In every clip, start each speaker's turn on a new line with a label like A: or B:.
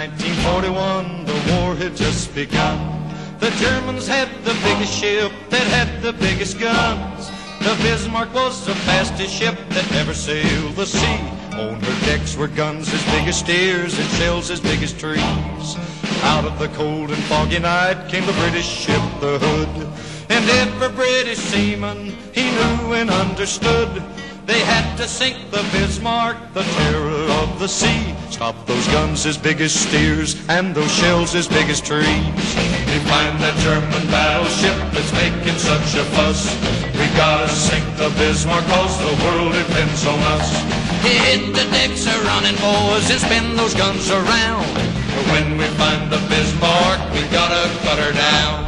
A: 1941, the war had just begun. The Germans had the biggest ship that had the biggest guns. The Bismarck was the fastest ship that ever sailed the sea. On her decks were guns as big as steers and shells as big as trees. Out of the cold and foggy night came the British ship, the Hood. And every British seaman, he knew and understood, they had to sink the Bismarck, the terror of the sea. Stop those guns as big as steers and those shells as big as trees. We find that German battleship that's making such a fuss. We gotta sink the Bismarck cause the world depends on us. Hit the decks a running, boys, and spin those guns around. When we find the Bismarck, we gotta cut her down.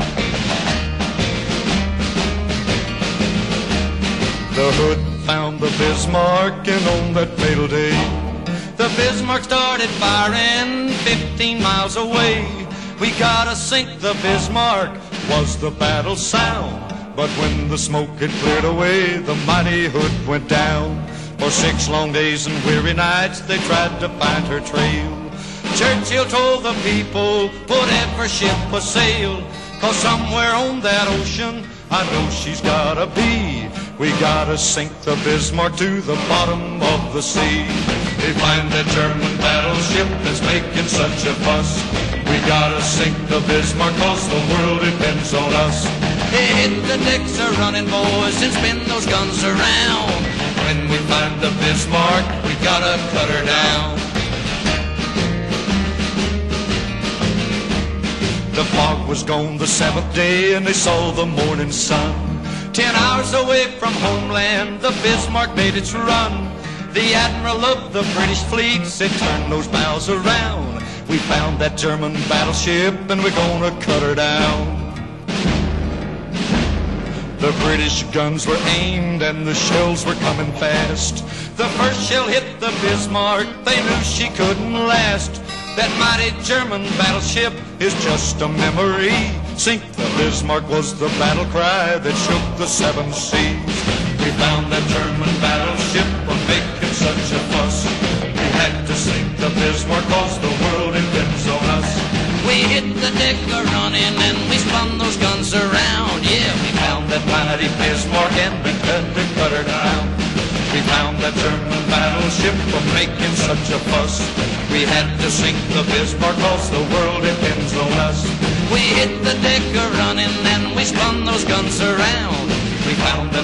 A: The Hood found the Bismarck, and on that fatal day, the Bismarck started firing 15 miles away. We gotta sink the Bismarck, was the battle sound. But when the smoke had cleared away, the mighty Hood went down. For 6 long days and weary nights, they tried to find her trail. Churchill told the people, put every ship a sail, cause somewhere on that ocean, I know she's gotta be. We gotta sink the Bismarck to the bottom of the sea. They find that German battleship that's making such a fuss. We gotta sink the Bismarck cause the world depends on us. Hit the decks a running, boys, and spin those guns around. When we find the Bismarck, we gotta cut her down. The fog was gone the 7th day and they saw the morning sun. 10 hours away from homeland, the Bismarck made its run. The admiral of the British fleet said, turn those bows around. We found that German battleship and we're gonna cut her down. The British guns were aimed and the shells were coming fast. The first shell hit the Bismarck, they knew she couldn't last. That mighty German battleship is just a memory. Sink the Bismarck was the battle cry that shook the 7 seas. We found that German battleship was making such a fuss. We had to sink the Bismarck cause the world depends on us. We hit the deck a-running and we spun those guns around. Yeah, we found that mighty Bismarck and we had to cut her down. We found that German battleship was making such a fuss. We had to sink the Bismarck cause the world depends on us. We hit the deck a-running and we spun those guns around. We found that